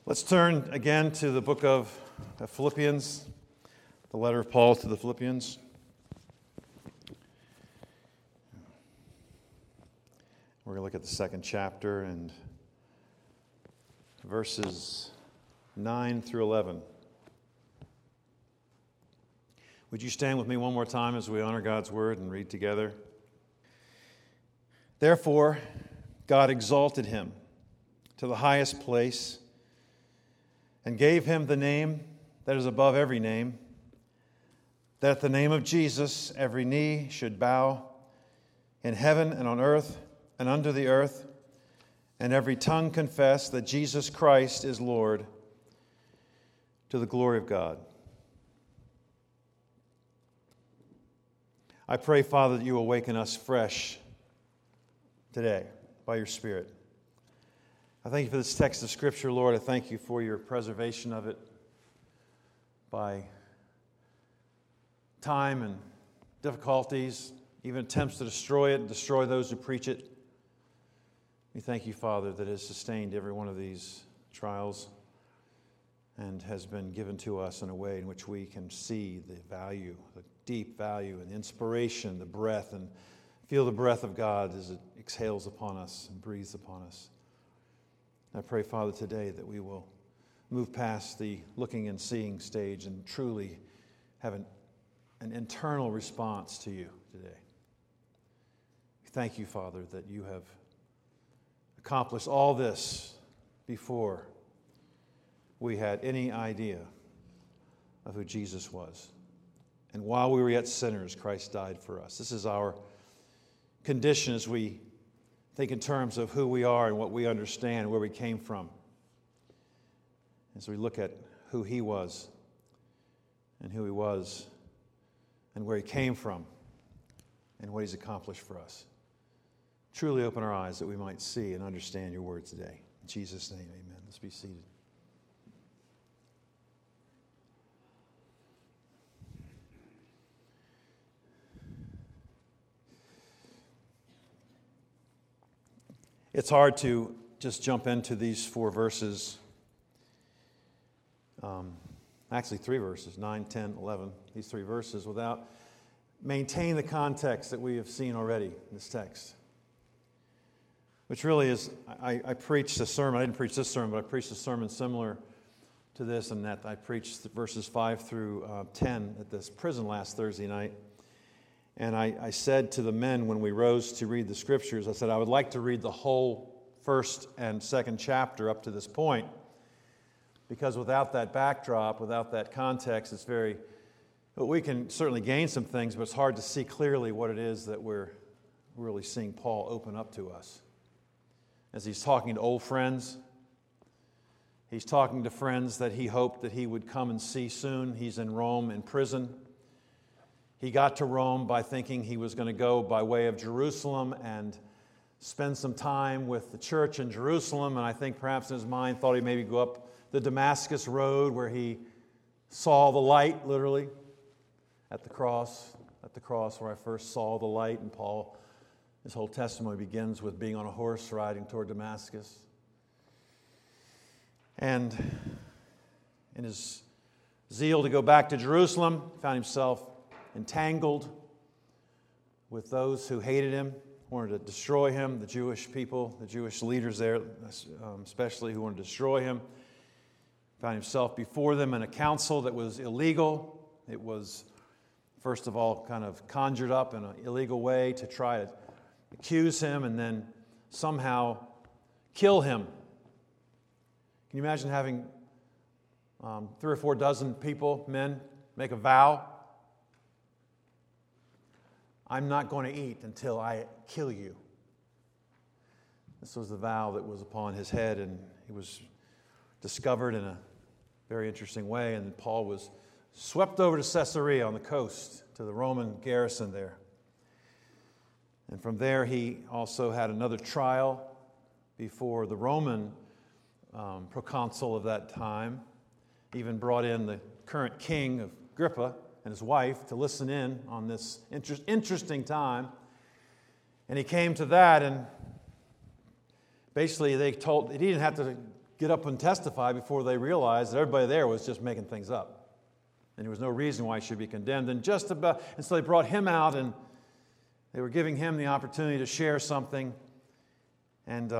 Let's turn again to the book of Philippians, the letter of Paul to the Philippians. We're going to look at the second chapter and verses 9 through 11. Would you stand with me one more time as we honor God's word and read together? Therefore, God exalted him to the highest place and gave him the name that is above every name, that at the name of Jesus every knee should bow in heaven and on earth and under the earth, and every tongue confess that Jesus Christ is Lord, to the glory of God. I pray, Father, that you awaken us fresh today by your Spirit. I thank you for this text of Scripture, Lord. I thank you for your preservation of it by time and difficulties, even attempts to destroy it and destroy those who preach it. We thank you, Father, that it has sustained every one of these trials and has been given to us in a way in which we can see the value, the deep value and inspiration, the breath, and feel the breath of God as it exhales upon us and breathes upon us. I pray, Father, today that we will move past the looking and seeing stage and truly have an internal response to you today. Thank you, Father, that you have accomplished all this before we had any idea of who Jesus was. And while we were yet sinners, Christ died for us. This is our condition as we think in terms of who we are and what we understand, where we came from. As we look at who he was and who he was and where he came from and what he's accomplished for us. Truly open our eyes that we might see and understand your word today. In Jesus' name, amen. Let's be seated. It's hard to just jump into these four verses, actually three verses, 9, 10, 11, these three verses, without maintaining the context that we have seen already in this text. Which really is, I preached a sermon, I didn't preach this sermon, but I preached a sermon similar to this, and that I preached verses 5 through 10 at this prison last Thursday night. And I said to the men when we rose to read the Scriptures, I said, I would like to read the whole first and second chapter up to this point, because without that backdrop, without that context, it's we can certainly gain some things, but it's hard to see clearly what it is that we're really seeing Paul open up to us. As he's talking to old friends, he's talking to friends that he hoped that he would come and see soon. He's in Rome in prison. He got to Rome by thinking he was going to go by way of Jerusalem and spend some time with the church in Jerusalem. And I think perhaps in his mind thought he'd maybe go up the Damascus road where he saw the light, literally, at the cross where I first saw the light. And Paul, his whole testimony begins with being on a horse riding toward Damascus. And in his zeal to go back to Jerusalem, found himself entangled with those who hated him, wanted to destroy him, the Jewish people, the Jewish leaders there, especially who wanted to destroy him. Found himself before them in a council that was illegal. It was, first of all, kind of conjured up in an illegal way to try to accuse him and then somehow kill him. Can you imagine having 3 or 4 dozen people, men, make a vow? I'm not going to eat until I kill you. This was the vow that was upon his head, and he was discovered in a very interesting way, and Paul was swept over to Caesarea on the coast to the Roman garrison there. And from there he also had another trial before the Roman proconsul of that time, even brought in the current king of Agrippa and his wife to listen in on this interesting time. And he came to that, and basically he didn't have to get up and testify before they realized that everybody there was just making things up. And there was no reason why he should be condemned. And so they brought him out, and they were giving him the opportunity to share something. And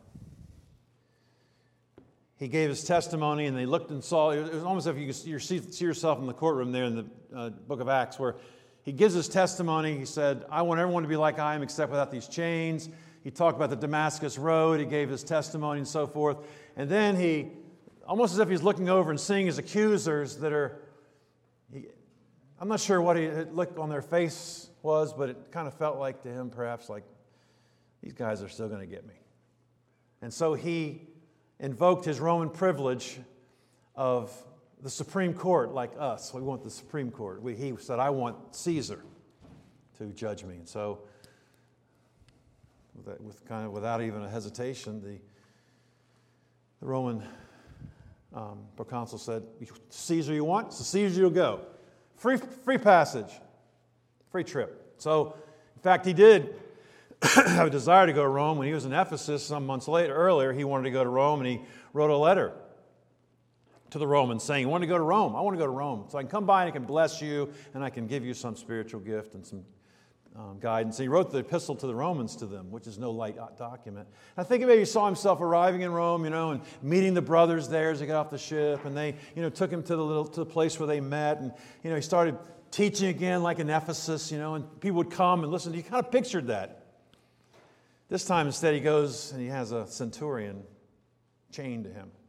he gave his testimony, and they looked and saw. It was almost as if you see yourself in the courtroom there in the book of Acts, where he gives his testimony. He said, I want everyone to be like I am, except without these chains. He talked about the Damascus Road. He gave his testimony and so forth. And then he, almost as if he's looking over and seeing his accusers that are, I'm not sure what he looked on their face was, but it kind of felt like to him perhaps like, these guys are still going to get me. And so he invoked his Roman privilege of the Supreme Court like us. We want the Supreme Court. He said, I want Caesar to judge me. And so, without even a hesitation, the Roman proconsul said, Caesar you want? So Caesar you'll go. Free passage. Free trip. So, in fact, he did have a desire to go to Rome. When he was in Ephesus some months earlier, he wanted to go to Rome, and he wrote a letter to the Romans saying, I want to go to Rome. I want to go to Rome. So I can come by and I can bless you, and I can give you some spiritual gift and some guidance. And he wrote the epistle to the Romans to them, which is no light document. I think maybe he saw himself arriving in Rome, and meeting the brothers there as they got off the ship, and they, took him to the place where they met, and, he started teaching again like in Ephesus, and people would come and listen. He kind of pictured that. This time instead he goes and he has a centurion chained to him.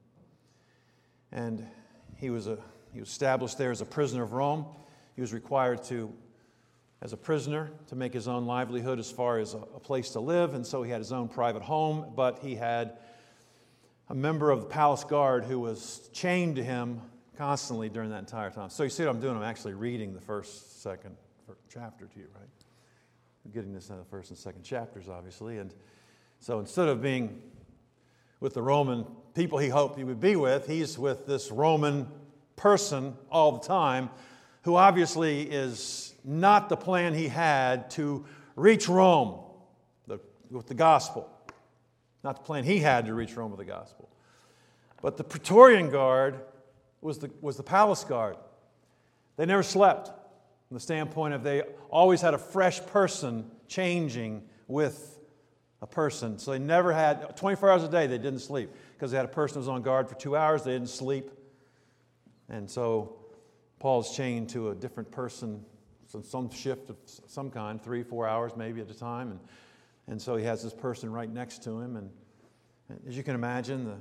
And he was established there as a prisoner of Rome. He was required to, as a prisoner, to make his own livelihood as far as a place to live, and so he had his own private home, but he had a member of the palace guard who was chained to him constantly during that entire time. So you see what I'm doing? I'm actually reading the first chapter to you, right? I'm getting this in the first and second chapters, obviously. And so instead of being with the Roman people he hoped he would be with, he's with this Roman person all the time, who obviously is not the plan he had to reach Rome with the gospel. Not the plan he had to reach Rome with the gospel. But the Praetorian Guard was the palace guard. They never slept, from the standpoint of they always had a fresh person changing with a person. So they never had, 24 hours a day they didn't sleep, because they had a person who was on guard for 2 hours, they didn't sleep. And so Paul's chained to a different person, some shift of some kind, 3-4 hours maybe at a time. And so he has this person right next to him. And as you can imagine,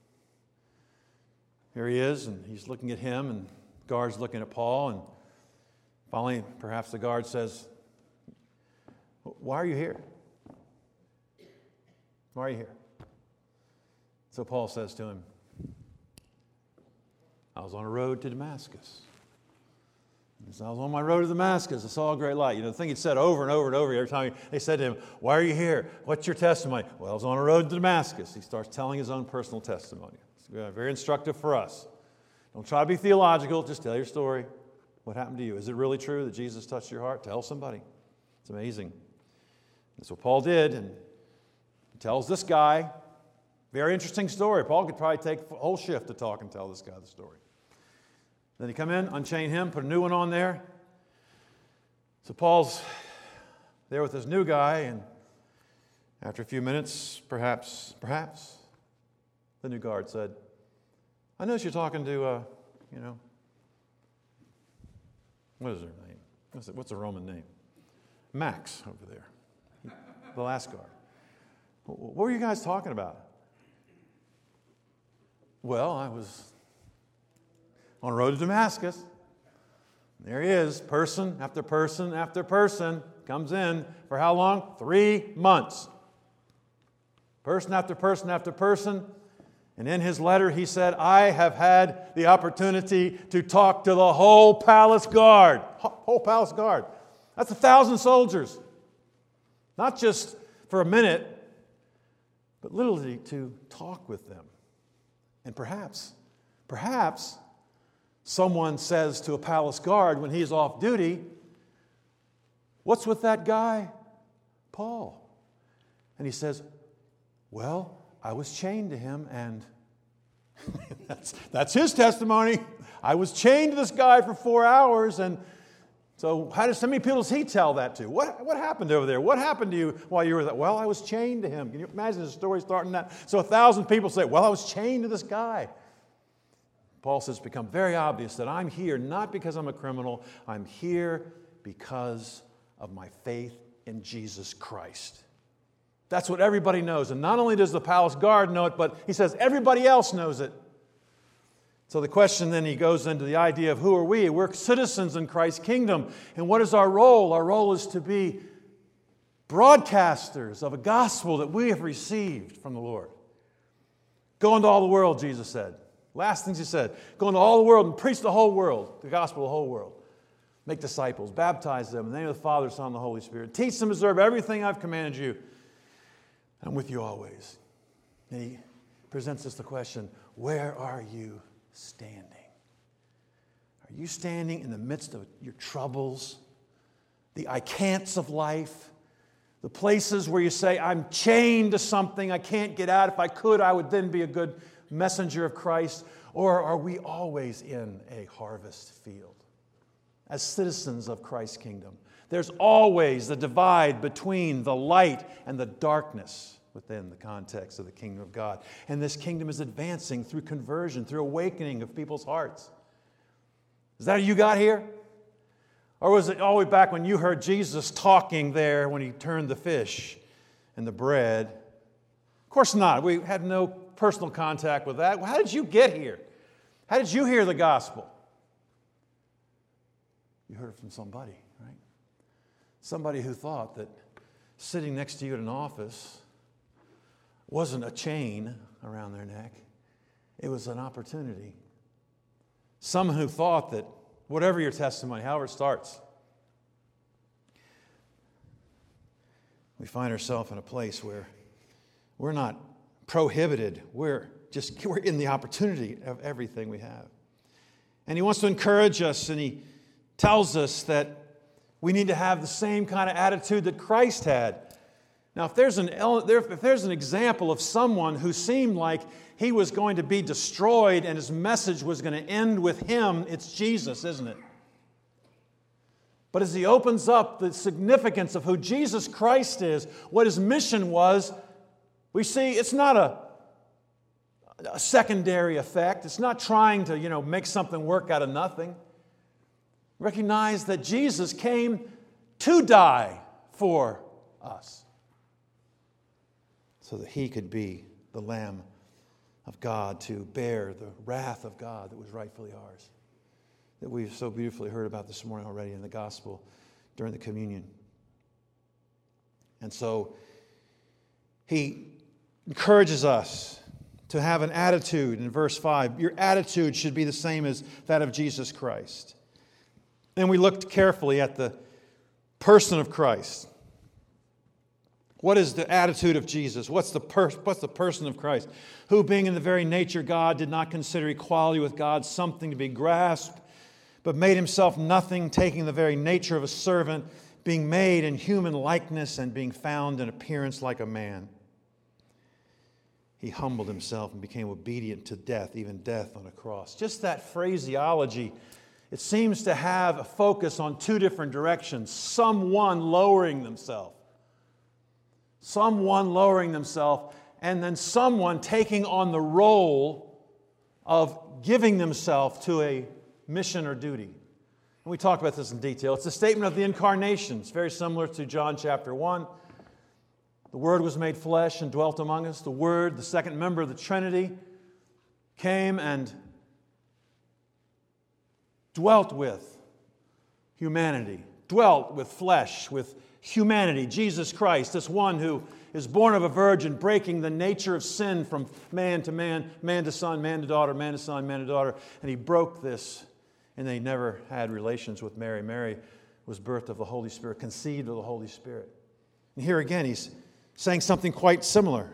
here he is, and he's looking at him, and the guard's looking at Paul. And finally, perhaps the guard says, why are you here? Why are you here? So Paul says to him, I was on a road to Damascus. I was on my road to Damascus. I saw a great light. The thing he'd said over and over and over every time they said to him, why are you here? What's your testimony? Well, I was on a road to Damascus. He starts telling his own personal testimony. It's very instructive for us. Don't try to be theological. Just tell your story. What happened to you? Is it really true that Jesus touched your heart? Tell somebody. It's amazing. That's what Paul did. And he tells this guy, very interesting story. Paul could probably take a whole shift to talk and tell this guy the story. Then he come in, unchain him, put a new one on there. So Paul's there with this new guy, and after a few minutes, perhaps, the new guard said, I notice you're talking to, what is her name? What's a Roman name? Max over there, the last guard. What were you guys talking about? Well, I was on the road to Damascus. There he is, person after person after person, comes in for how long? 3 months. Person after person after person. And in his letter he said, I have had the opportunity to talk to the whole palace guard. Whole palace guard. That's 1,000 soldiers. Not just for a minute, but literally to talk with them. And perhaps someone says to a palace guard when he's off duty, what's with that guy, Paul? And he says, well, I was chained to him, and That's his testimony. I was chained to this guy for 4 hours, and so how many people does he tell that to? What happened over there? What happened to you while you were there? Well, I was chained to him. Can you imagine the story starting that? So 1,000 people say, well, I was chained to this guy. Paul says it's become very obvious that I'm here not because I'm a criminal. I'm here because of my faith in Jesus Christ. That's what everybody knows. And not only does the palace guard know it, but he says everybody else knows it. So the question then, he goes into the idea of who are we? We're citizens in Christ's kingdom. And what is our role? Our role is to be broadcasters of a gospel that we have received from the Lord. Go into all the world, Jesus said. Last things he said. Go into all the world and preach the whole world, the gospel of the whole world. Make disciples, baptize them in the name of the Father, Son, and the Holy Spirit. Teach them to observe everything I've commanded you. I'm with you always. And he presents us the question, where are you standing? Are you standing in the midst of your troubles, the I can'ts of life, the places where you say, I'm chained to something, I can't get out. If I could, I would then be a good messenger of Christ? Or are we always in a harvest field as citizens of Christ's kingdom? There's always the divide between the light and the darkness within the context of the kingdom of God. And this kingdom is advancing through conversion, through awakening of people's hearts. Is that how you got here? Or was it all the way back when you heard Jesus talking there when he turned the fish and the bread? Of course not. We had no personal contact with that. How did you get here? How did you hear the gospel? You heard it from somebody, right? Somebody who thought that sitting next to you at an office wasn't a chain around their neck. It was an opportunity. Someone who thought that whatever your testimony, however it starts, we find ourselves in a place where we're not prohibited. We're in the opportunity of everything we have. And he wants to encourage us, and he tells us that we need to have the same kind of attitude that Christ had. Now, if there's an example of someone who seemed like he was going to be destroyed and his message was going to end with him, it's Jesus, isn't it? But as he opens up the significance of who Jesus Christ is, what his mission was, we see it's not a secondary effect. It's not trying to, make something work out of nothing. Recognize that Jesus came to die for us so that he could be the Lamb of God to bear the wrath of God that was rightfully ours, that we've so beautifully heard about this morning already in the gospel during the communion. And so he encourages us to have an attitude in verse 5. Your attitude should be the same as that of Jesus Christ. And we looked carefully at the person of Christ. What is the attitude of Jesus? What's the person of Christ? Who, being in the very nature God, did not consider equality with God something to be grasped, but made himself nothing, taking the very nature of a servant, being made in human likeness and being found in appearance like a man. He humbled himself and became obedient to death, even death on a cross. Just that phraseology, it seems to have a focus on two different directions. Someone lowering themselves. Someone lowering themselves, and then someone taking on the role of giving themselves to a mission or duty. And we talked about this in detail. It's a statement of the incarnation. It's very similar to John chapter 1. The Word was made flesh and dwelt among us. The Word, the second member of the Trinity, came and dwelt with humanity, dwelt with flesh, with humanity. Jesus Christ, this one who is born of a virgin, breaking the nature of sin from man to man, man to son, man to daughter, man to son, man to daughter. And he broke this, and they never had relations with Mary. Mary was birthed of the Holy Spirit, conceived of the Holy Spirit. And here again, he's saying something quite similar.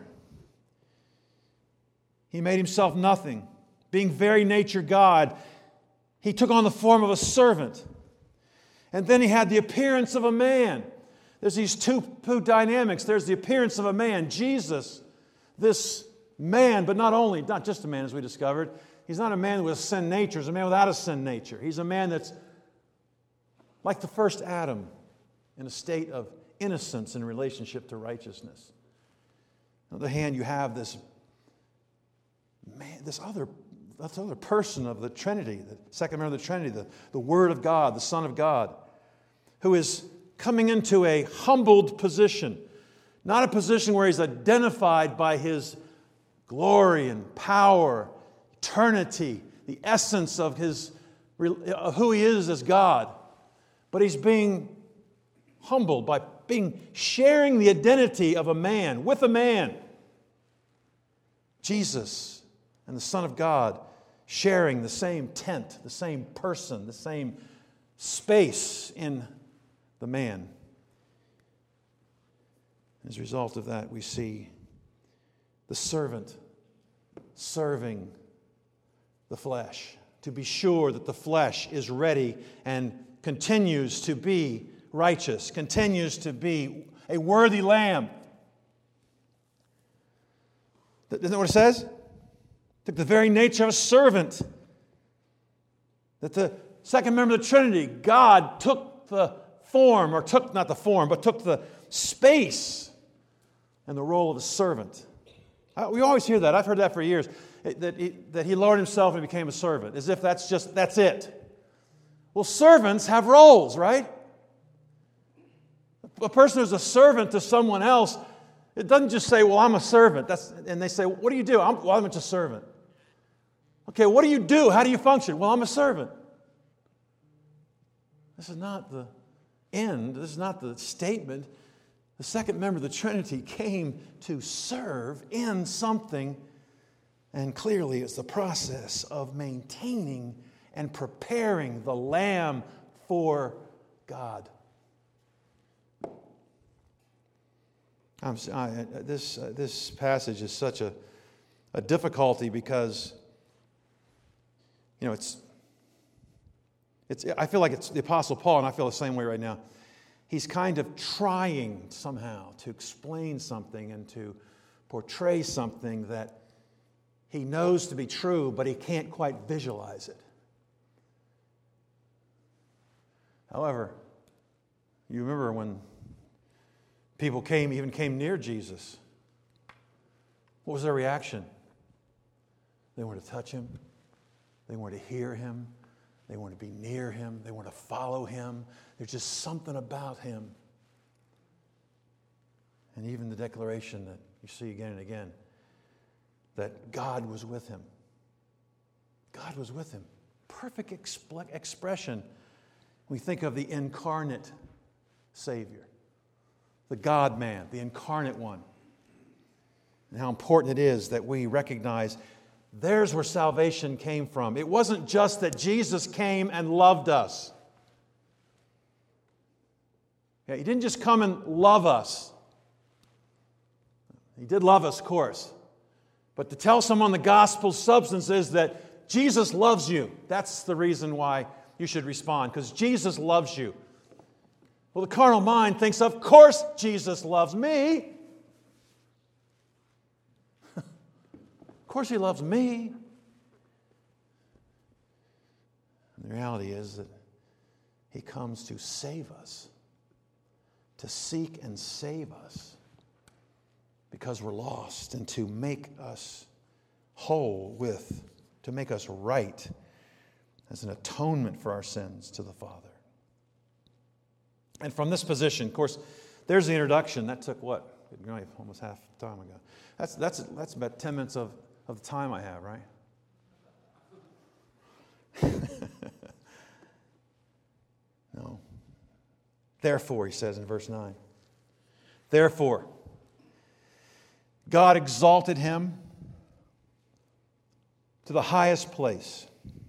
He made himself nothing. Being very nature God, he took on the form of a servant. And then he had the appearance of a man. There's these two dynamics. There's the appearance of a man, Jesus, this man, but not just a man, as we discovered. He's not a man with a sin nature. He's a man without a sin nature. He's a man that's like the first Adam, in a state of innocence in relationship to righteousness. On the other hand, you have this man, this other person of the Trinity, the second member of the Trinity, the Word of God, the Son of God, who is coming into a humbled position, not a position where he's identified by his glory and power, eternity, the essence of who he is as God, but he's being humbled by sharing the identity of a man with a man. Jesus and the Son of God sharing the same tent, the same person, the same space in the man. As a result of that, we see the servant serving the flesh, to be sure that the flesh is ready and continues to be righteous, continues to be a worthy lamb. Isn't that what it says? The very nature of a servant. That the second member of the Trinity, God took the form, or took not the form, but took the space and the role of a servant. We always hear that. I've heard that for years. That he lowered himself and became a servant, as if that's it. Well, servants have roles, right? A person who's a servant to someone else, it doesn't just say, well, I'm a servant. And they say, what do you do? I'm just a servant. Okay, what do you do? How do you function? Well, I'm a servant. This is not the end. This is not the statement. The second member of the Trinity came to serve in something, and clearly it's the process of maintaining and preparing the lamb for God. This passage is such a difficulty because, I feel like it's the Apostle Paul, and I feel the same way right now. He's kind of trying somehow to explain something and to portray something that he knows to be true, but he can't quite visualize it. However, you remember when people came near Jesus, what was their reaction? They wanted to touch him. They wanted to hear him. They wanted to be near him. They wanted to follow him. There's just something about him. And even the declaration that you see again and again, that God was with him. God was with him. Perfect expression. We think of the incarnate Savior, the God-man, the incarnate one. And how important it is that we recognize there's where salvation came from. It wasn't just that Jesus came and loved us. He didn't just come and love us. He did love us, of course. But to tell someone the gospel's substance is that Jesus loves you. That's the reason why you should respond, because Jesus loves you. Well, the carnal mind thinks, of course Jesus loves me. Of course he loves me. And the reality is that he comes to save us, to seek and save us because we're lost, and to make us whole to make us right as an atonement for our sins to the Father. And from this position, of course, there's the introduction. That took what? Almost half the time ago. That's about 10 minutes of the time I have, right? No. Therefore, he says in verse 9, therefore, God exalted him to the highest place.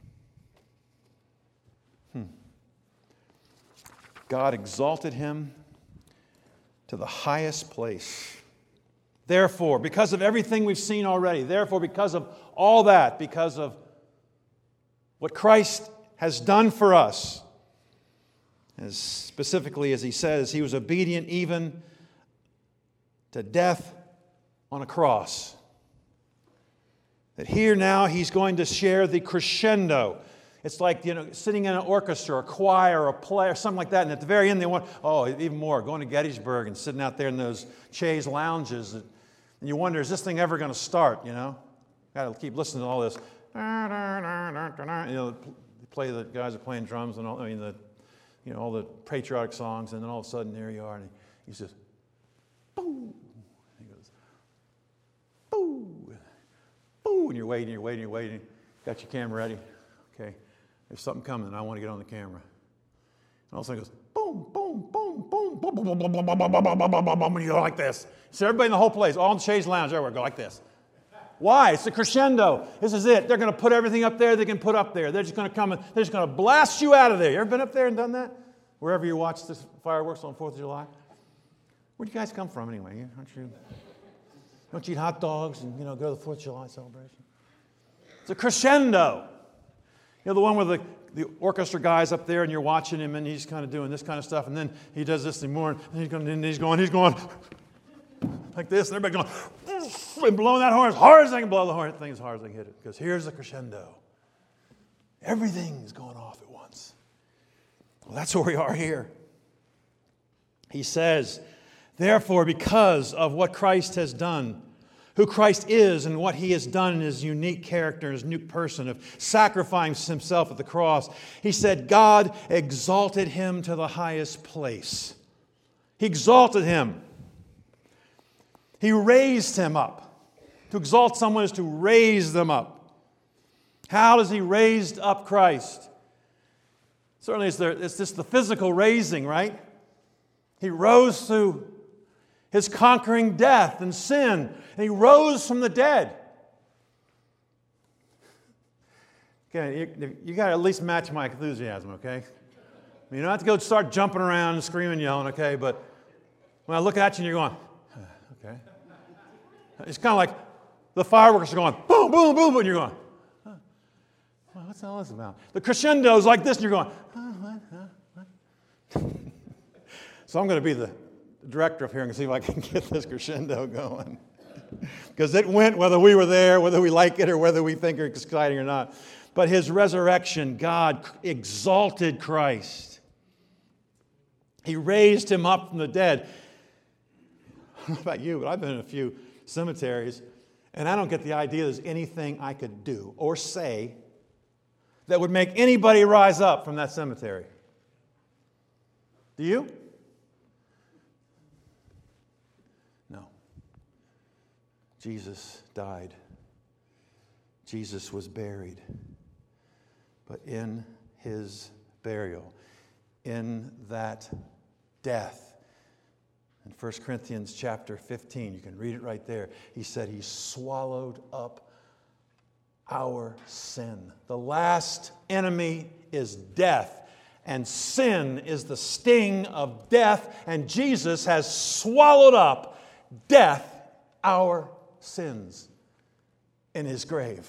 God exalted him to the highest place. Therefore, because of everything we've seen already, therefore, because of all that, because of what Christ has done for us, as specifically as he says, he was obedient even to death on a cross. That here now he's going to share the crescendo. It's like, sitting in an orchestra, a choir, or a play, or something like that. And at the very end, they want, even more, going to Gettysburg and sitting out there in those chaise lounges. And you wonder, is this thing ever going to start, Got to keep listening to all this. Play the guys are playing drums and all, all the patriotic songs. And then all of a sudden, there you are. And he says, boo. He goes, boo. Boo. And you're waiting. Got your camera ready. Okay. There's something coming, and I want to get on the camera. And all of a sudden it goes, boom, boom, boom, boom, boom, boom, boom, boom, boom, boom, boom, boom, boom, boom, boom, and you go like this. So everybody in the whole place, all in the chaise lounge, everywhere, go like this. Why? It's the crescendo. This is it. They're going to put everything up there they can put up there. They're just going to come and they're just going to blast you out of there. You ever been up there and done that? Wherever you watch the fireworks on 4th of July? Where'd you guys come from anyway? Don't you eat hot dogs and, go to the 4th of July celebration? It's a crescendo. The one with the orchestra guy's up there and you're watching him and he's kind of doing this kind of stuff and then he does this anymore and he's going like this and everybody going and blowing that horn as hard as they can blow the horn thing as hard as they can hit it because here's the crescendo. Everything is going off at once. Well, that's where we are here. He says, therefore, because of what Christ has done, who Christ is and what he has done in his unique character, his unique person of sacrificing himself at the cross. He said, God exalted him to the highest place. He exalted him. He raised him up. To exalt someone is to raise them up. How does he raise up Christ? Certainly it's just the physical raising, right? He rose through his conquering death and sin, and he rose from the dead. Okay, you got to at least match my enthusiasm, okay? You don't have to go start jumping around and screaming and yelling, okay? But when I look at you and you're going, okay. It's kind of like the fireworks are going, boom, boom, boom, and you're going, well, what's all this about? The crescendo is like this, and you're going, what? So I'm going to be the director up here and see if I can get this crescendo going. Because it went whether we were there, whether we like it, or whether we think it's exciting or not. But his resurrection, God exalted Christ. He raised him up from the dead. I don't know about you, but I've been in a few cemeteries, and I don't get the idea there's anything I could do or say that would make anybody rise up from that cemetery. Do you? No. Jesus died. Jesus was buried. But in his burial, in that death, in 1 Corinthians chapter 15, you can read it right there, he said he swallowed up our sin. The last enemy is death. And sin is the sting of death, and Jesus has swallowed up death, our sins, in his grave.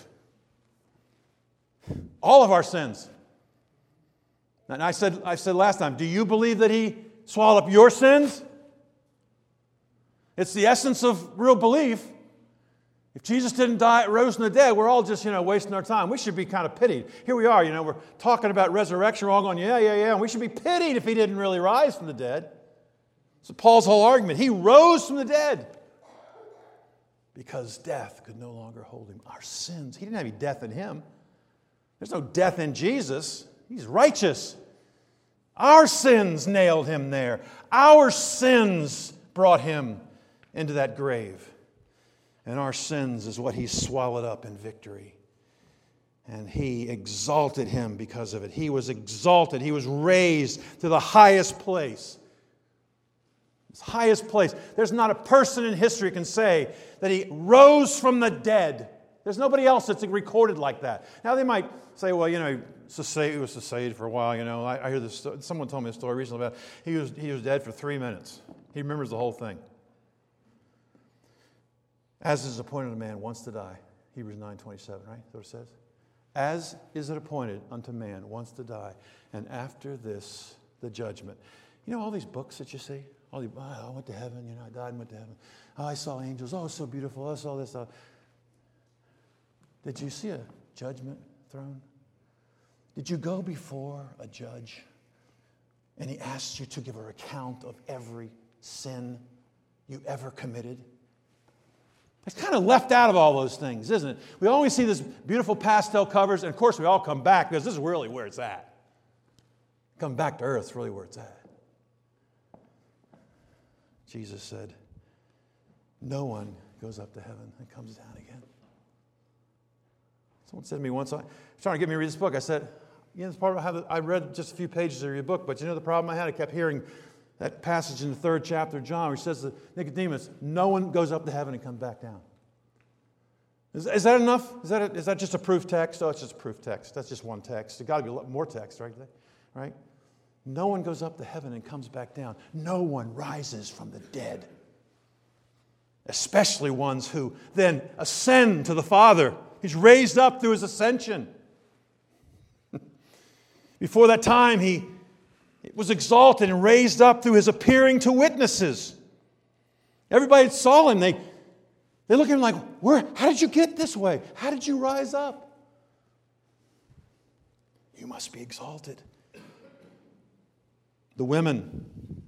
All of our sins. And I said last time, do you believe that he swallowed up your sins? It's the essence of real belief. If Jesus didn't die, rose from the dead, we're all just, wasting our time. We should be kind of pitied. Here we are, we're talking about resurrection. We're all going, yeah. And we should be pitied if he didn't really rise from the dead. So Paul's whole argument. He rose from the dead because death could no longer hold him. Our sins. He didn't have any death in him. There's no death in Jesus. He's righteous. Our sins nailed him there. Our sins brought him into that grave. And our sins is what he swallowed up in victory. And he exalted him because of it. He was exalted. He was raised to the highest place. His highest place. There's not a person in history can say that he rose from the dead. There's nobody else that's recorded like that. Now they might say, well, he was Sayyid for a while. I hear this. Someone told me a story recently about he was dead for 3 minutes. He remembers the whole thing. As is appointed a man once to die. Hebrews 9:27, right? That's what it says. As is it appointed unto man once to die. And after this, the judgment. All these books that you see? I went to heaven, I died and went to heaven. Oh, I saw angels. Oh, it's so beautiful. I saw this. Did you see a judgment throne? Did you go before a judge and he asked you to give an account of every sin you ever committed? It's kind of left out of all those things, isn't it? We always see this beautiful pastel covers, and of course we all come back because this is really where it's at. Come back to earth is really where it's at. Jesus said, no one goes up to heaven and comes down again. Someone said to me once, I was trying to get me to read this book. I said, this part of how I read just a few pages of your book, but you know the problem I had? I kept hearing that passage in the 3rd chapter of John where he says to Nicodemus, no one goes up to heaven and comes back down. Is that enough? Is that just a proof text? Oh, it's just a proof text. That's just one text. There's got to be a lot more text, right? No one goes up to heaven and comes back down. No one rises from the dead. Especially ones who then ascend to the Father. He's raised up through his ascension. Before that time, he was exalted and raised up through his appearing to witnesses. Everybody that saw him, they look at him like, how did you get this way? How did you rise up? You must be exalted. The women.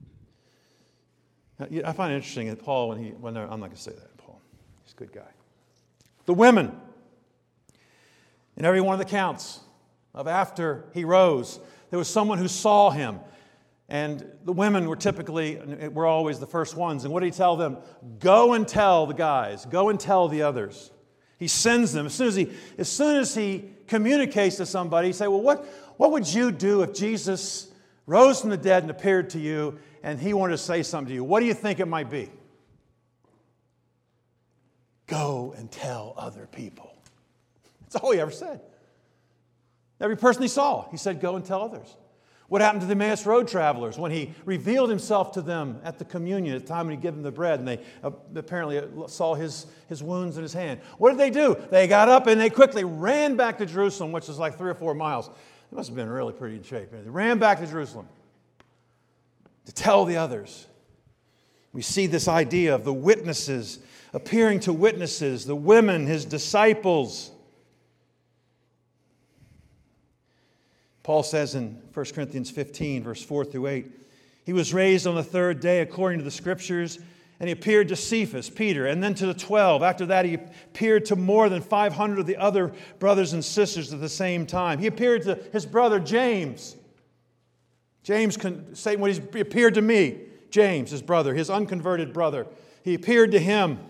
I find it interesting that Paul, I'm not going to say that, Paul. He's a good guy. The women. In every one of the counts of after he rose, there was someone who saw him. And the women were always the first ones. And what did he tell them? Go and tell the guys. Go and tell the others. He sends them. As soon as he communicates to somebody, he say, well, what would you do if Jesus rose from the dead and appeared to you and he wanted to say something to you? What do you think it might be? Go and tell other people. That's all he ever said. Every person he saw, he said, go and tell others. What happened to the Emmaus Road travelers when he revealed himself to them at the communion, at the time when he gave them the bread, and they apparently saw his wounds in his hand? What did they do? They got up and they quickly ran back to Jerusalem, which is like 3 or 4 miles. It must have been really pretty in shape. They ran back to Jerusalem to tell the others. We see this idea of the witnesses, appearing to witnesses, the women, his disciples. Paul says in 1 Corinthians 15, verse 4 through 8, he was raised on the 3rd day according to the Scriptures, and he appeared to Cephas, Peter, and then to the 12. After that, he appeared to more than 500 of the other brothers and sisters at the same time. He appeared to his brother James. James can say, when he appeared to me, James, his brother, his unconverted brother, he appeared to him.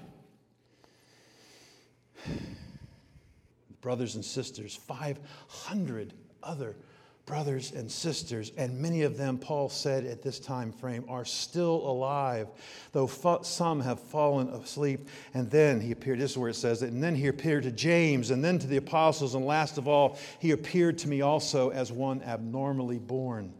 Brothers and sisters, 500 other brothers and sisters, and many of them, Paul said at this time frame, are still alive, though some have fallen asleep. And then he appeared, this is where it says it, and then he appeared to James, and then to the apostles, and last of all, he appeared to me also as one abnormally born.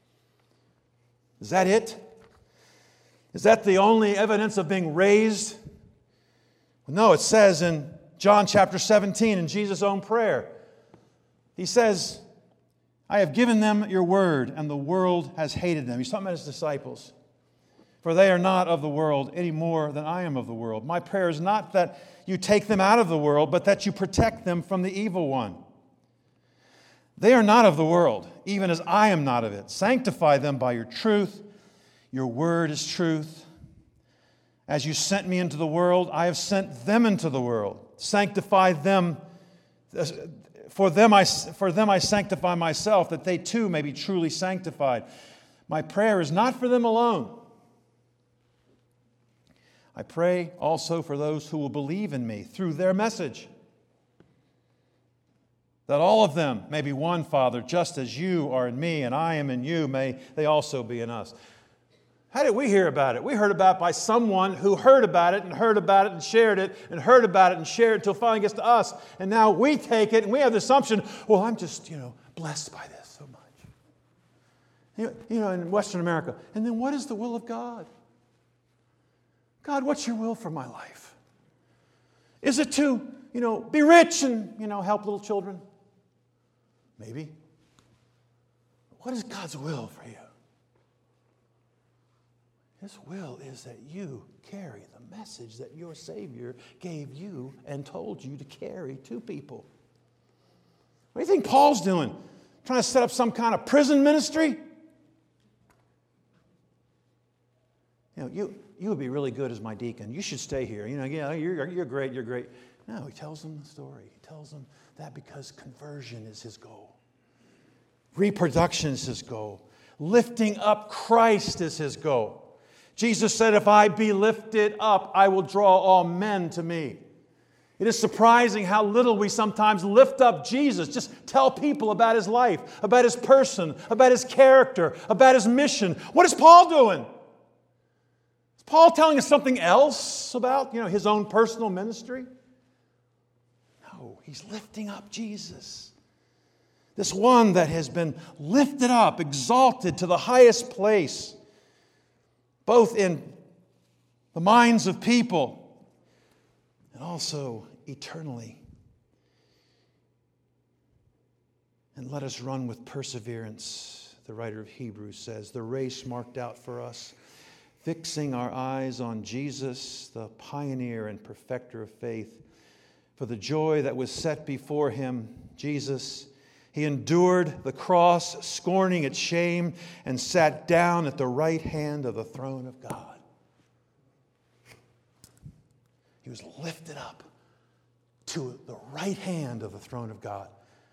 Is that it? Is that the only evidence of being raised? No, it says in John chapter 17, in Jesus' own prayer, he says, I have given them your word, and the world has hated them. He's talking about his disciples. For they are not of the world any more than I am of the world. My prayer is not that you take them out of the world, but that you protect them from the evil one. They are not of the world, even as I am not of it. Sanctify them by your truth. Your word is truth. As you sent me into the world, I have sent them into the world. Sanctify them. For them I sanctify myself, that they too may be truly sanctified. My prayer is not for them alone. I pray also for those who will believe in me through their message, that all of them may be one, Father, just as you are in me and I am in you, may they also be in us. How did we hear about it? We heard about it by someone who heard about it and heard about it and shared it and heard about it and shared it until it finally gets to us. And now we take it and we have the assumption, well, I'm just, blessed by this so much. In Western America. And then what is the will of God? God, what's your will for my life? Is it to, be rich and, help little children? Maybe. What is God's will for you? His will is that you carry the message that your Savior gave you and told you to carry to people. What do you think Paul's doing? Trying to set up some kind of prison ministry? You would be really good as my deacon. You should stay here. You're great, you're great. No, he tells them the story. He tells them that because conversion is his goal. Reproduction is his goal. Lifting up Christ is his goal. Jesus said, if I be lifted up, I will draw all men to me. It is surprising how little we sometimes lift up Jesus. Just tell people about his life, about his person, about his character, about his mission. What is Paul doing? Is Paul telling us something else about, his own personal ministry? No, he's lifting up Jesus. This one that has been lifted up, exalted to the highest place, both in the minds of people and also eternally. And let us run with perseverance, the writer of Hebrews says, the race marked out for us, fixing our eyes on Jesus, the pioneer and perfecter of faith. For the joy that was set before him, Jesus, he endured the cross, scorning its shame, and sat down at the right hand of the throne of God. He was lifted up to the right hand of the throne of God.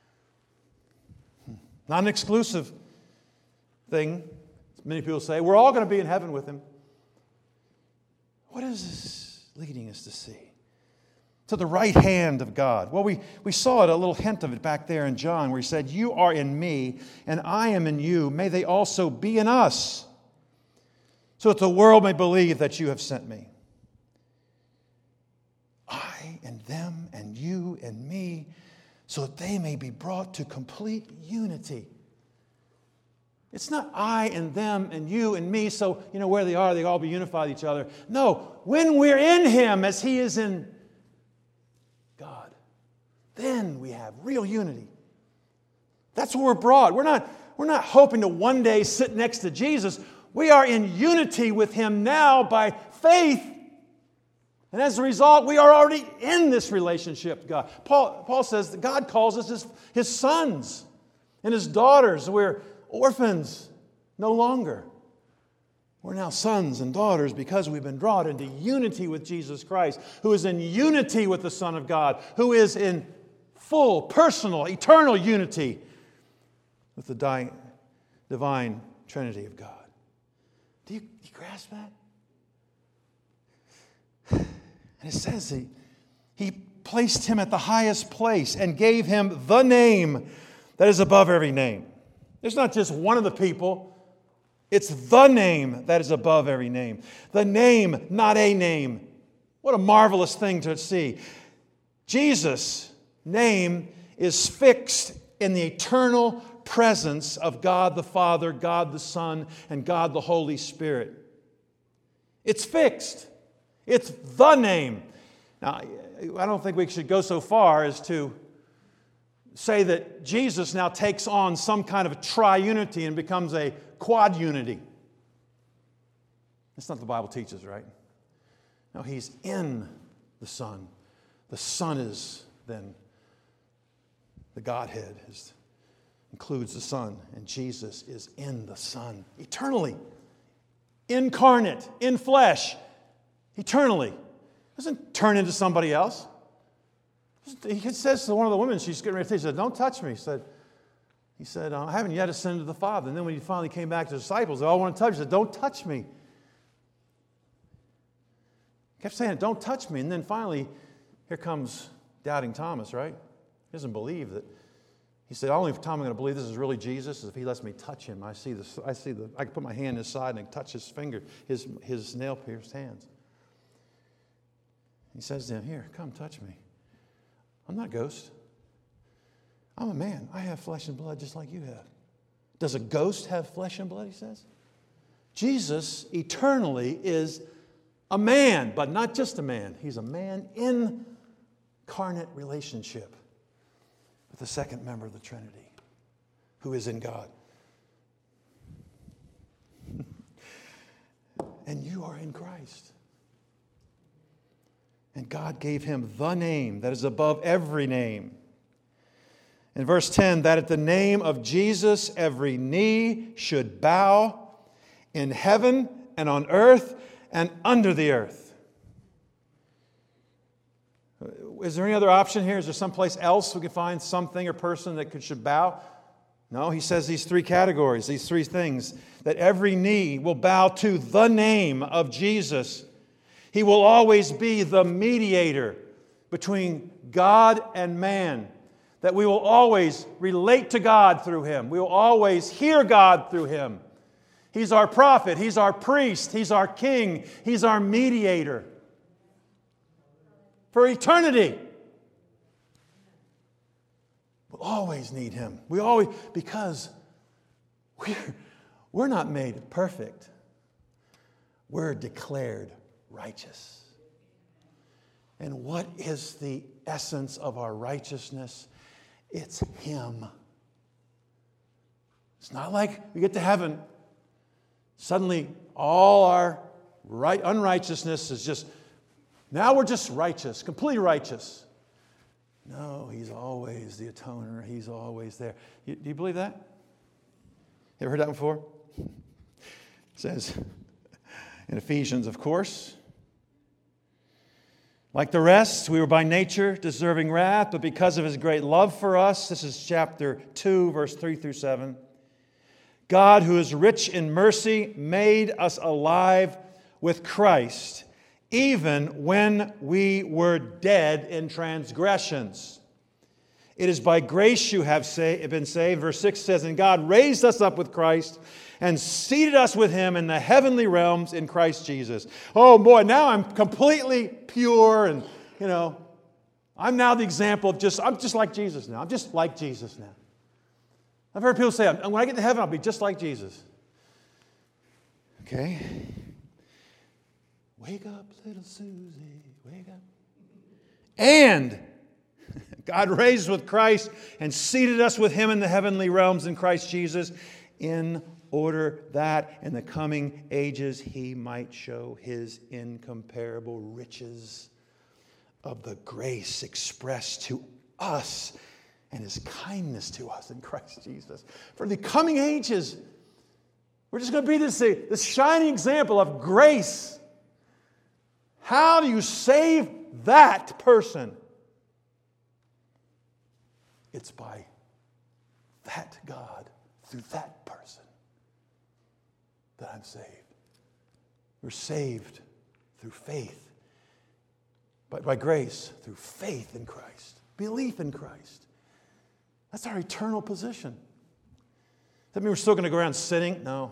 Not an exclusive thing. Many people say, we're all going to be in heaven with him. What is this leading us to see? To the right hand of God. Well, we saw it, a little hint of it back there in John, where he said, you are in me, and I am in you. May they also be in us, so that the world may believe that you have sent me. I and them and you and me, so that they may be brought to complete unity. It's not I and them and you and me, so, where they are, they all be unified with each other. No, when we're in him as he is in God, then we have real unity. That's where we're brought. We're not hoping to one day sit next to Jesus. We are in unity with him now by faith. And as a result, we are already in this relationship with God. Paul says that God calls us his sons and his daughters. We're orphans no longer. We're now sons and daughters because we've been brought into unity with Jesus Christ, who is in unity with the Son of God, who is in full, personal, eternal unity with the divine Trinity of God. Do you grasp that? And it says he placed him at the highest place and gave him the name that is above every name. There's not just one of the people. It's the name that is above every name. The name, not a name. What a marvelous thing to see. Jesus' name is fixed in the eternal presence of God the Father, God the Son, and God the Holy Spirit. It's fixed. It's the name. Now, I don't think we should go so far as to say that Jesus now takes on some kind of a triunity and becomes a quad unity. That's not what the Bible teaches, right? No, he's in the Son. The Son is then the Godhead, includes the Son, and Jesus is in the Son eternally, incarnate, in flesh, eternally. Doesn't turn into somebody else. He says to one of the women, she's getting ready to take, she said, don't touch me. He said, I haven't yet ascended to the Father. And then when he finally came back to the disciples, they all want to touch him. He said, don't touch me. He kept saying it, don't touch me. And then finally, here comes doubting Thomas, right? He doesn't believe that. He said, only time I'm going to believe this is really Jesus is if he lets me touch him. I can put my hand in his side and I can touch his finger, his nail-pierced hands. He says to him, here, come touch me. I'm not a ghost. I'm a man. I have flesh and blood just like you have. Does a ghost have flesh and blood, he says? Jesus eternally is a man, but not just a man. He's a man in incarnate relationship with the second member of the Trinity, who is in God. and you are in Christ. And God gave him the name that is above every name. In verse 10, that at the name of Jesus every knee should bow in heaven and on earth and under the earth. Is there any other option here? Is there someplace else we can find something or person that should bow? No, he says these three categories, these three things, that every knee will bow to the name of Jesus. He will always be the mediator between God and man. That we will always relate to God through him. We will always hear God through him. He's our prophet. He's our priest. He's our king. He's our mediator. For eternity. We'll always need him. Because we're not made perfect. We're declared righteous. And what is the essence of our righteousness? It's him. It's not like we get to heaven, suddenly all our unrighteousness is just, now we're just righteous, completely righteous. No, he's always the atoner. He's always there. Do you believe that? You ever heard that before? It says in Ephesians, of course, like the rest, we were by nature deserving wrath, but because of his great love for us, this is chapter 2, verse 3 through 7, God, who is rich in mercy, made us alive with Christ, even when we were dead in transgressions. It is by grace you have been saved. Verse 6 says, and God raised us up with Christ and seated us with him in the heavenly realms in Christ Jesus. Oh boy, now I'm completely pure and, I'm now the example of I'm just like Jesus now. I'm just like Jesus now. I've heard people say, when I get to heaven, I'll be just like Jesus. Okay. Wake up, little Susie, wake up. And God raised with Christ and seated us with him in the heavenly realms in Christ Jesus, in order that in the coming ages he might show his incomparable riches of the grace expressed to us and his kindness to us in Christ Jesus. For the coming ages, we're just going to be this shining example of grace. How do you save that person? It's by that God, through that person, that I'm saved. We're saved through faith. But by grace, through faith in Christ. Belief in Christ. That's our eternal position. Does that mean we're still going to go around sinning? No.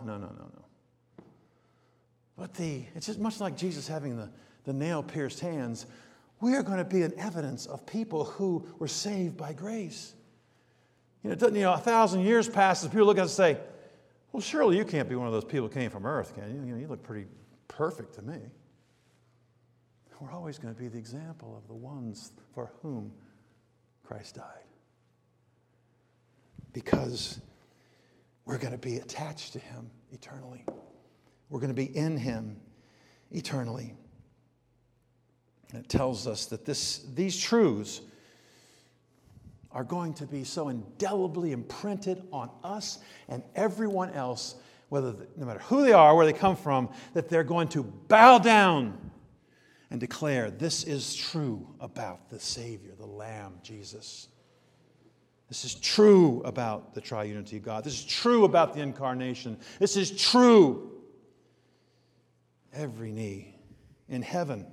But it's just much like Jesus having the nail-pierced hands. We are going to be an evidence of people who were saved by grace. 1,000 years passes, people look at us and say, well, surely you can't be one of those people who came from earth, can you? You look pretty perfect to me. We're always going to be the example of the ones for whom Christ died. Because we're going to be attached to him eternally. We're going to be in him eternally. And it tells us that these truths are going to be so indelibly imprinted on us and everyone else, no matter who they are, where they come from, that they're going to bow down and declare, this is true about the Savior, the Lamb, Jesus. This is true about the triunity of God. This is true about the incarnation. This is true. Every knee in heaven.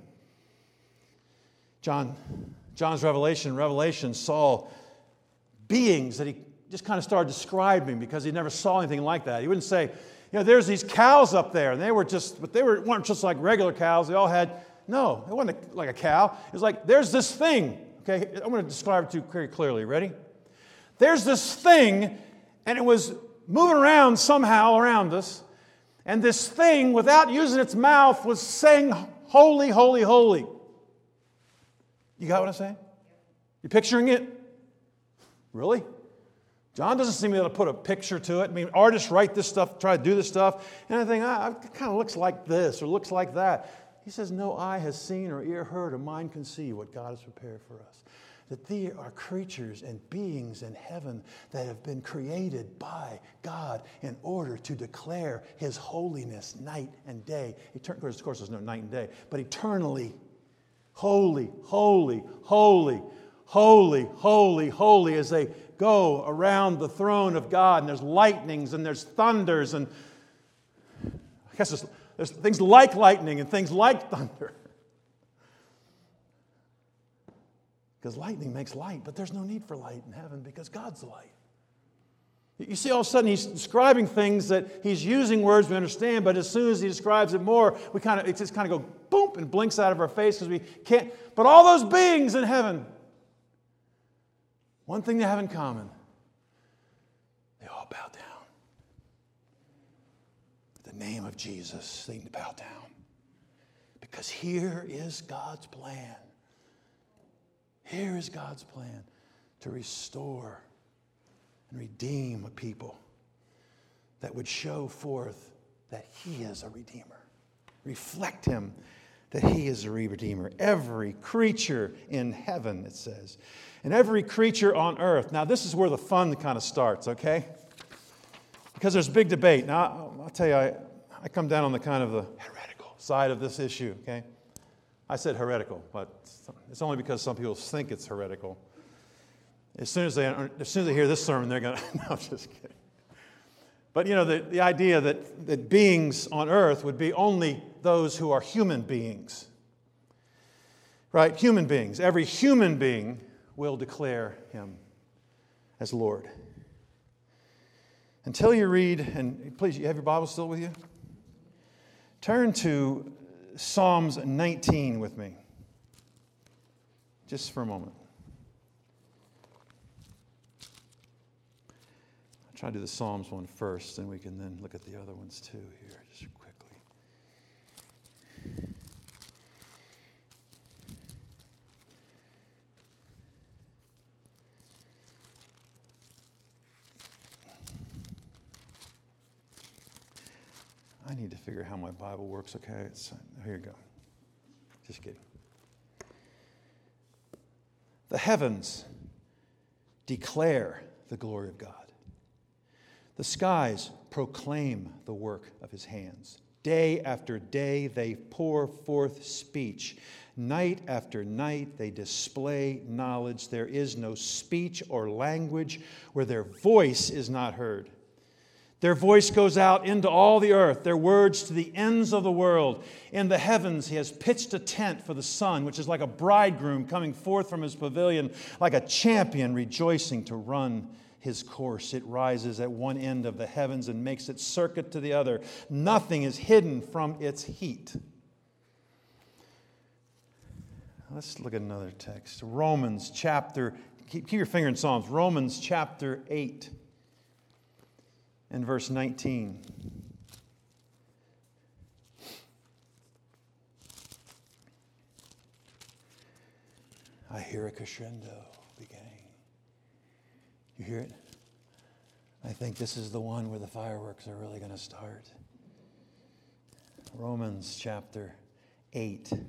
John's Revelation saw beings that he just kind of started describing because he never saw anything like that. He wouldn't say, there's these cows up there, and they weren't just like regular cows. They all had, no, it wasn't like a cow. It was like, there's this thing. Okay, I'm going to describe it to you very clearly. Ready? There's this thing, and it was moving around somehow around us, and this thing, without using its mouth, was saying, holy, holy, holy. You got what I'm saying? You picturing it? Really? John doesn't seem to be able to put a picture to it. I mean, artists write this stuff, try to do this stuff, and I think, it kind of looks like this or looks like that. He says, no eye has seen or ear heard or mind can see what God has prepared for us. That there are creatures and beings in heaven that have been created by God in order to declare His holiness night and day. Of course, there's no night and day, but eternally. Holy, holy, holy, holy, holy, holy, as they go around the throne of God, and there's lightnings and there's thunders, and I guess there's things like lightning and things like thunder. Because lightning makes light, but there's no need for light in heaven because God's the light. You see, all of a sudden he's describing things that he's using words we understand, but as soon as he describes it more, it just kind of go boom and blinks out of our face because we can't. But all those beings in heaven, one thing they have in common, they all bow down. In the name of Jesus, they bow down. Because here is God's plan. Here is God's plan to restore and redeem a people that would show forth that He is a Redeemer. Reflect Him that He is a Redeemer. Every creature in heaven, it says, and every creature on earth. Now, this is where the fun kind of starts, okay? Because there's big debate. Now, I'll tell you, I come down on the kind of the heretical side of this issue, okay? I said heretical, but it's only because some people think it's heretical. As soon as they hear this sermon, they're going to, no, I'm just kidding. But, you know, the idea that beings on earth would be only those who are human beings. Right? Human beings. Every human being will declare Him as Lord. Until you read, and please, you have your Bible still with you? Turn to Psalms 19 with me. Just for a moment. I'll try to do the Psalms one first, and we can then look at the other ones too here, just quickly. I need to figure out how my Bible works, okay? Here you go. Just kidding. The heavens declare the glory of God. The skies proclaim the work of His hands. Day after day they pour forth speech. Night after night they display knowledge. There is no speech or language where their voice is not heard. Their voice goes out into all the earth, their words to the ends of the world. In the heavens He has pitched a tent for the sun, which is like a bridegroom coming forth from his pavilion, like a champion rejoicing to run his course. It rises at one end of the heavens and makes its circuit to the other. Nothing is hidden from its heat. Let's look at another text. Romans chapter, keep your finger in Psalms. Romans chapter 8. And verse 19. I hear a crescendo beginning. You hear it? I think this is the one where the fireworks are really going to start. Romans chapter 8. I'm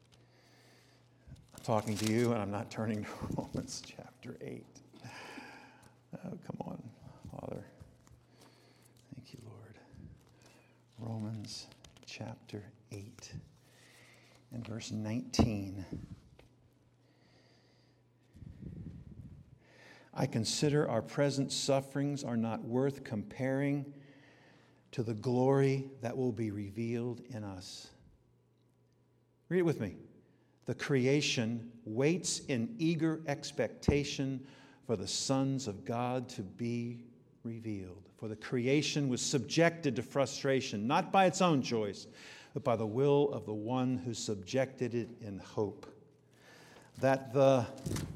talking to you, and I'm not turning to Romans chapter 8. Oh, come on, Father. Thank you, Lord. Romans chapter 8 and verse 19. I consider our present sufferings are not worth comparing to the glory that will be revealed in us. Read it with me. The creation waits in eager expectation for the sons of God to be revealed. For the creation was subjected to frustration, not by its own choice, but by the will of the one who subjected it in hope, that the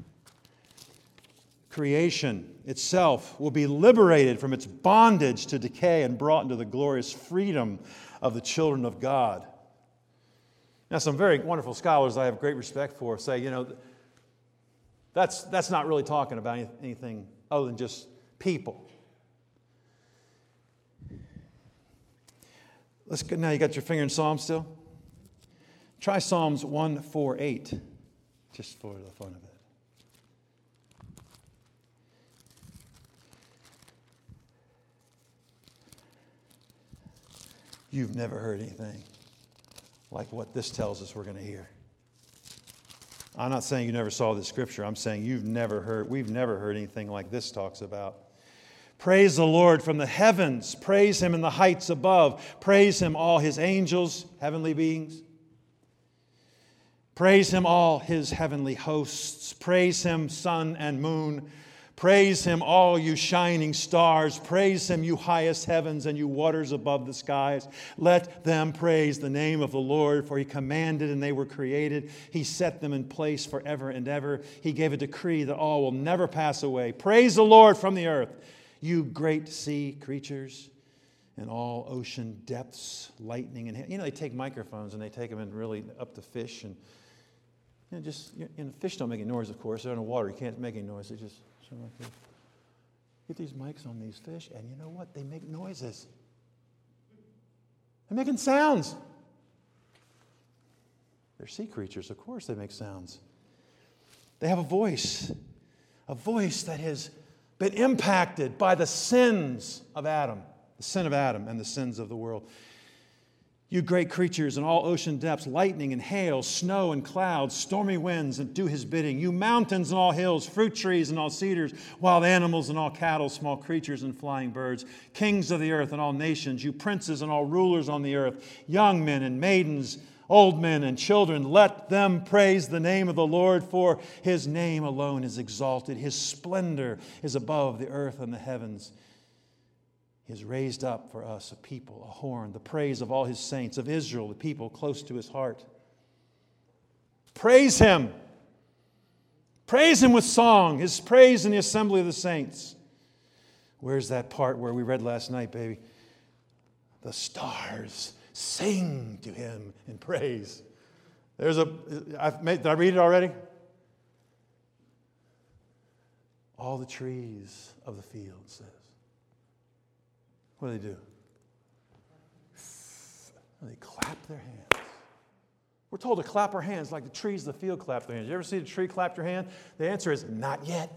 creation itself will be liberated from its bondage to decay and brought into the glorious freedom of the children of God. Now, some very wonderful scholars I have great respect for say, that's not really talking about anything other than just people. Let's go. Now you got your finger in Psalms still? Try Psalms 148, just for the fun of it. You've never heard anything like what this tells us we're going to hear. I'm not saying you never saw this scripture. I'm saying we've never heard anything like this talks about. Praise the Lord from the heavens. Praise Him in the heights above. Praise Him, all His angels, heavenly beings. Praise Him, all His heavenly hosts. Praise Him, sun and moon. Praise Him, all you shining stars. Praise Him, you highest heavens and you waters above the skies. Let them praise the name of the Lord, for He commanded and they were created. He set them in place forever and ever. He gave a decree that all will never pass away. Praise the Lord from the earth, you great sea creatures and all ocean depths, lightning and they take microphones and they take them in really up to fish and fish don't make any noise, of course. They're in the water. You can't make any noise. They just like this. Get these mics on these fish, and you know what? They make noises. They're making sounds. They're sea creatures. Of course they make sounds. They have a voice that has been impacted by the sins of Adam, the sin of Adam and the sins of the world. You great creatures in all ocean depths, lightning and hail, snow and clouds, stormy winds, and do His bidding. You mountains and all hills, fruit trees and all cedars, wild animals and all cattle, small creatures and flying birds, kings of the earth and all nations, you princes and all rulers on the earth, young men and maidens, old men and children, let them praise the name of the Lord, for His name alone is exalted. His splendor is above the earth and the heavens. He has raised up for us a people, a horn, the praise of all His saints, of Israel, the people close to His heart. Praise Him. Praise Him with song, His praise in the assembly of the saints. Where's that part where we read last night, baby? The stars sing to Him in praise. Did I read it already? All the trees of the field says. What do? They clap their hands. We're told to clap our hands like the trees of the field clap their hands. You ever see a tree clap their hand? The answer is not yet.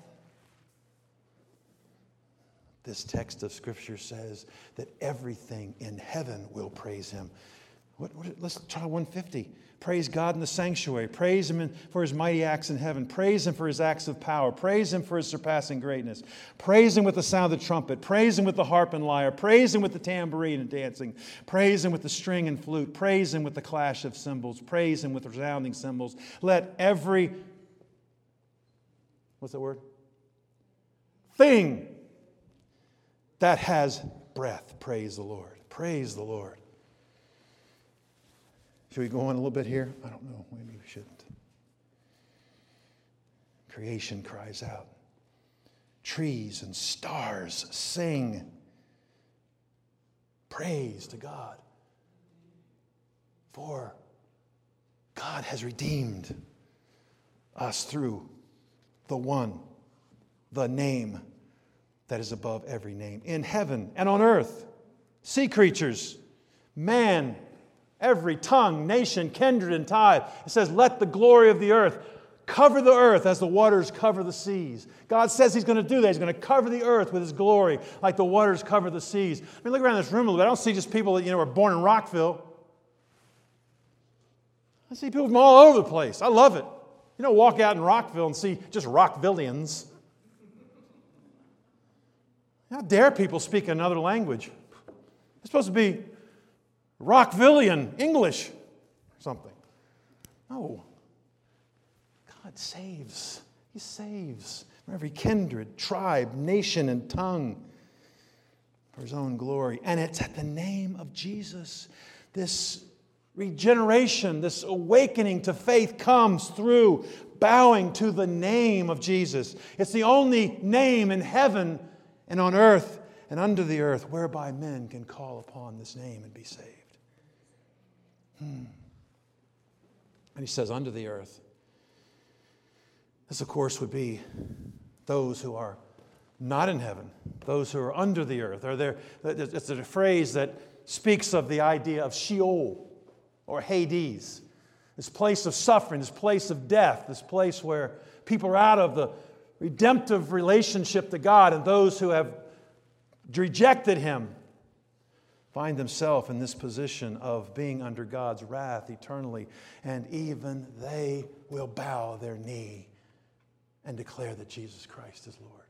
This text of Scripture says that everything in heaven will praise Him. Let's try 150. Praise God in the sanctuary. Praise Him for His mighty acts in heaven. Praise Him for His acts of power. Praise Him for His surpassing greatness. Praise Him with the sound of the trumpet. Praise Him with the harp and lyre. Praise Him with the tambourine and dancing. Praise Him with the string and flute. Praise Him with the clash of cymbals. Praise Him with resounding cymbals. Let every, what's that word? Thing that has breath praise the Lord. Praise the Lord. Should we go on a little bit here? I don't know. Maybe we shouldn't. Creation cries out. Trees and stars sing. Praise to God. For God has redeemed us through the one, the name that is above every name. In heaven and on earth, sea creatures, man, every tongue, nation, kindred, and tribe. It says, let the glory of the earth cover the earth as the waters cover the seas. God says He's going to do that. He's going to cover the earth with His glory like the waters cover the seas. I mean, look around this room a little bit. I don't see just people that, were born in Rockville. I see people from all over the place. I love it. Walk out in Rockville and see just Rockvillians. How dare people speak another language? It's supposed to be Rockvillian English or something. No. God saves. He saves from every kindred, tribe, nation, and tongue for His own glory. And it's at the name of Jesus. This regeneration, this awakening to faith comes through bowing to the name of Jesus. It's the only name in heaven and on earth and under the earth whereby men can call upon this name and be saved. And He says, under the earth. This, of course, would be those who are not in heaven, those who are under the earth. It's a phrase that speaks of the idea of Sheol or Hades, this place of suffering, this place of death, this place where people are out of the redemptive relationship to God, and those who have rejected Him find themselves in this position of being under God's wrath eternally, and even they will bow their knee and declare that Jesus Christ is Lord.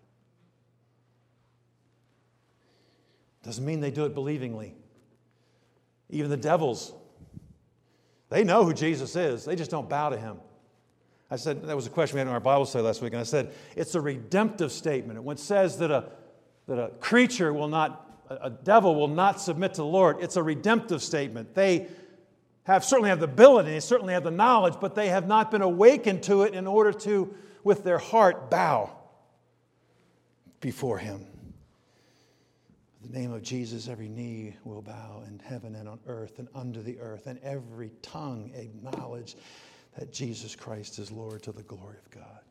Doesn't mean they do it believingly. Even the devils, they know who Jesus is. They just don't bow to Him. I said, that was a question we had in our Bible study last week, and I said, it's a redemptive statement. When it says that a creature will not, a devil will not submit to the Lord, it's a redemptive statement. They certainly have the ability, they certainly have the knowledge, but they have not been awakened to it in order to, with their heart, bow before Him. In the name of Jesus, every knee will bow in heaven and on earth and under the earth, and every tongue acknowledge that Jesus Christ is Lord, to the glory of God.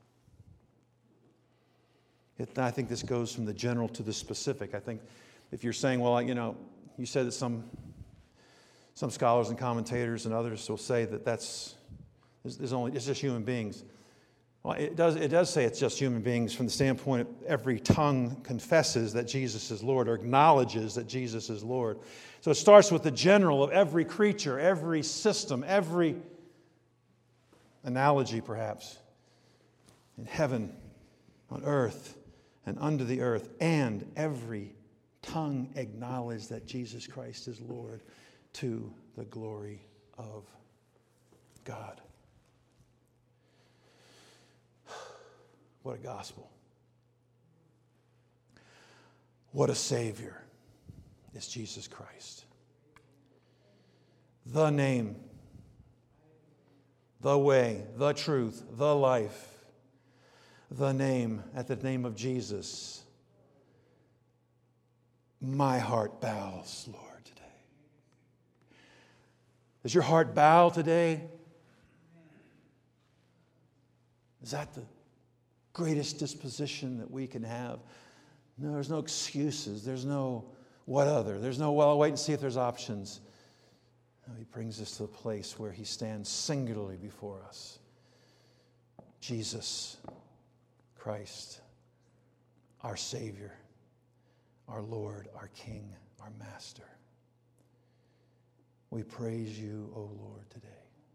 I think this goes from the general to the specific. I think if you're saying, well, you said that some scholars and commentators and others will say that it's just human beings. Well, it does say it's just human beings from the standpoint of every tongue confesses that Jesus is Lord, or acknowledges that Jesus is Lord. So it starts with the general of every creature, every system, every analogy perhaps, in heaven, on earth, and under the earth, and every tongue acknowledge that Jesus Christ is Lord, to the glory of God. What a gospel. What a Savior is Jesus Christ. The name, the way, the truth, the life. The name, at the name of Jesus, my heart bows, Lord, today. Does your heart bow today? Is that the greatest disposition that we can have? No, there's no excuses. There's no what other. There's no, well, I'll wait and see if there's options. No, He brings us to a place where He stands singularly before us. Jesus Christ, our Savior, our Lord, our King, our Master. We praise You, O Lord, today.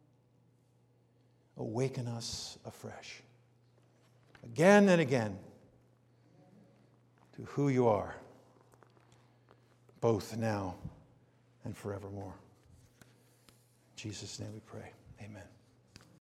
Awaken us afresh, again and again, to who You are, both now and forevermore. In Jesus' name we pray. Amen.